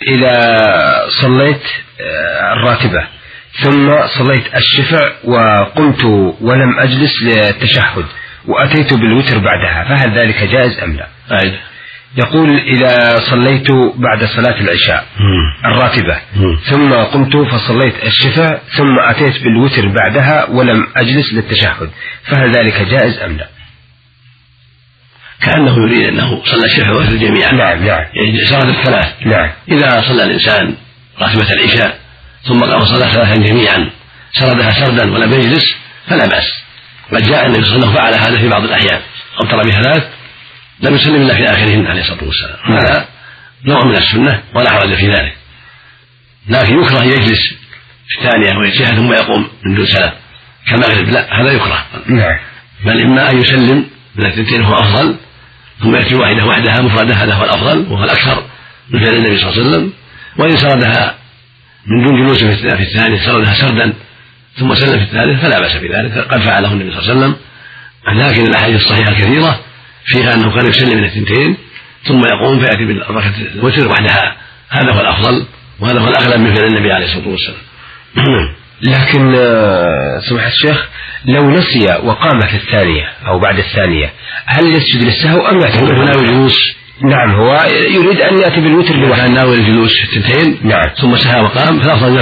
إذا صليت الراتبة ثم صليت الشفع وقمت ولم أجلس للتشهد وأتيت بالوتر بعدها، فهل ذلك جائز أم لا؟ يقول إذا صليت بعد صلاة العشاء الراتبة ثم قمت فصليت الشفع ثم أتيت بالوتر بعدها ولم أجلس للتشهد، فهل ذلك جائز أم لا؟ كأنه يريد أنه صلى الشفع والوتر جميعا. نعم. يعني سرد الثلاث. نعم. إذا صلى الإنسان راتبة العشاء ثم قام صلى ثلاثا جميعا سردها سردا ولم يجلس فلا بأس. قد جاء النبي صلى الله عليه وسلم فعل هذا في بعض الأحيان، أوتر بثلاث لم يسلم إلا في آخرهن عليه الصلاة والسلام. هذا نوع من السنة ولا حرج في ذلك، لكن يكره يجلس في الثانية ويتشهد ثم يقوم من دون سلام كالمغرب، لا هذا يكره. بل إما أن يسلم من الثنتين هو أفضل ثم يأتي واحدة وحدها مفردة، هذا هو الأفضل وهو الأكثر من فعل النبي صلى الله عليه وسلم. وإن سردها من دون جلوس في الثاني سردها سردا ثم سلم في الثالث فلا بأس بذلك، قد فعله النبي صلى الله عليه وسلم. لكن الأحاديث الصحيحة الكثيرة فيها أنه كان يسلم من الثنتين ثم يقوم فيأتي بالركعة الوتر وحدها، هذا هو الأفضل وهذا هو الأغلب من فعل النبي عليه الصلاة والسلام. لكن سماحة الشيخ لو نسي وقام في الثانية أو بعد الثانية هل يسجد للسهو أم يعتمد؟ هو ناوي الجلوس. نعم، هو يريد أن يأتي بالوتر بوحده. كان ناوي الجلوس في الثنتين نعم ثم سهى وقام فالأفضل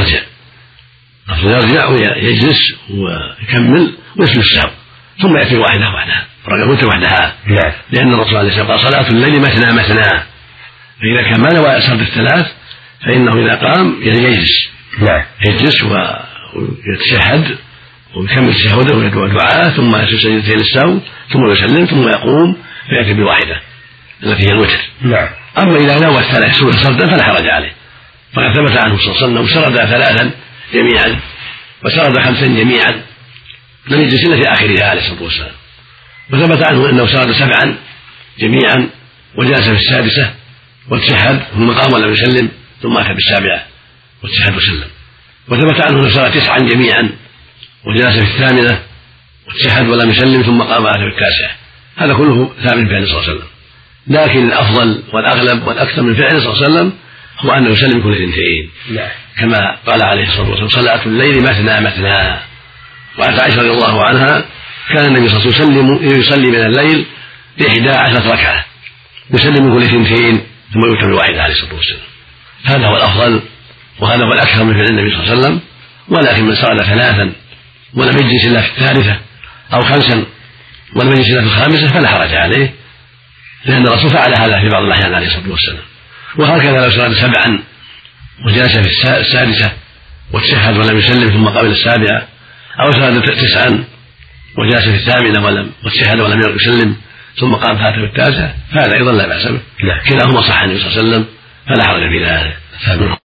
يرجع ويجلس ويكمل ويسجد السهو ثم يأتي واحدة وحدها ركعة الوتر وحدها. نعم. لأن الرسول عليه الصلاة والسلام قال صلاة الليل مثنى مثنى، فإذا كان ما نوى سرد الثلاث فإنه إذا قام يجلس. نعم. يجلس ويتشهد ويكمل تشهده ويدعو دعاء ثم يسجد سجدتين للسهو ثم يسلم ثم يقوم فيأتي بواحدة التي هي الوتر. نعم. أما إذا نوى الثلاث سورة سردا فلا حرج عليه، فقد ثبت عنه صلى الله عليه وسلم سرد ثلاثا جميعا وسرد خمسا جميعا لم يجلس إلا في آخرها عليه الصلاة والسلام، وثبت عنه أنه سرد سبعا جميعا وجلس في السادسة وتشهد ثم قام ولم يسلم ثم أتى بالسابعة وتشهد وسلم، وثبت عنه أنه سرد تسعا جميعا وجلس في الثامنة وتشهد ولم يسلم ثم قام وأتى بالتاسعة. هذا كله ثابت فعل صلى الله عليه وسلم، لكن الأفضل والأغلب والأكثر من فعل صلى الله عليه وسلم هو أنه يسلم كل اثنتين كما قال عليه الصلاة والسلام صلاة الليل مثنى مثنى. وعن عائشة رضي الله عنها كان النبي صلى الله عليه وسلم يصلي من الليل 11 ركعة يسلم كل اثنتين ثم يوتر بواحدة عليه الصلاة والسلام. هذا هو الأفضل وهذا هو الأكثر من فعل النبي صلى الله عليه وسلم. ولكن من صلى ثلاثا ولم يجلس إلا في الثالثة أو خمسا ولم يجلس إلا في الخامسة فلا حرج عليه، لأن الرسول فعل هذا في بعض الأحيان عليه الصلاة والسلام. وهكذا لو سرد سبعا وجلس في السادسة وتشهد ولم يسلم ثم قبل السابعة، أو سرد تسعا وجلس في الثامنة وتشهد ولم يسلم ثم قام فاتح التاسعة، فهذا أيضا لا بأس به، كلاهما صح عن النبي صلى الله عليه وسلم فلا حرج في ذلك.